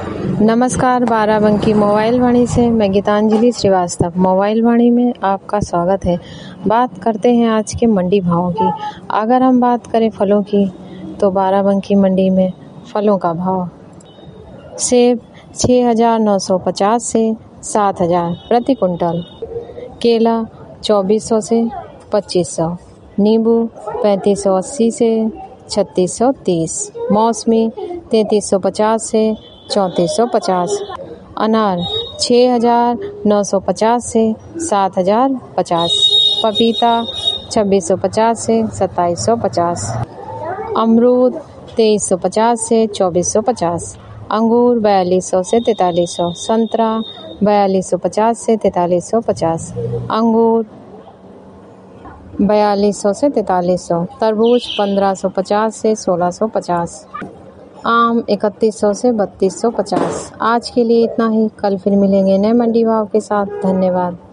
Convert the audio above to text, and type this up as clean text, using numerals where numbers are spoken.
नमस्कार, बाराबंकी मोबाइल वाणी से मैं गीतांजलि श्रीवास्तव। मोबाइल वाणी में आपका स्वागत है। बात करते हैं आज के मंडी भावों की। अगर हम बात करें फलों की तो बाराबंकी मंडी में फलों का भाव सेब 6,950 से 7,000 प्रति कुंटल, केला 2,400 से 2,500, नींबू 3,580 से 3,630, मौसमी 3,350 से 3,450, अनार 6,950 से 7,050, पपीता 2,650 से 2,750, अमरूद 2,350 से 2,450, अंगूर 4,200 से 4,300, संतरा 4,250 से 4,350, अंगूर 4,200 से 4,300, तरबूज 1,550 से 1,650, आम 3,100 से 3,250। आज के लिए इतना ही। कल फिर मिलेंगे नए मंडी भाव के साथ। धन्यवाद।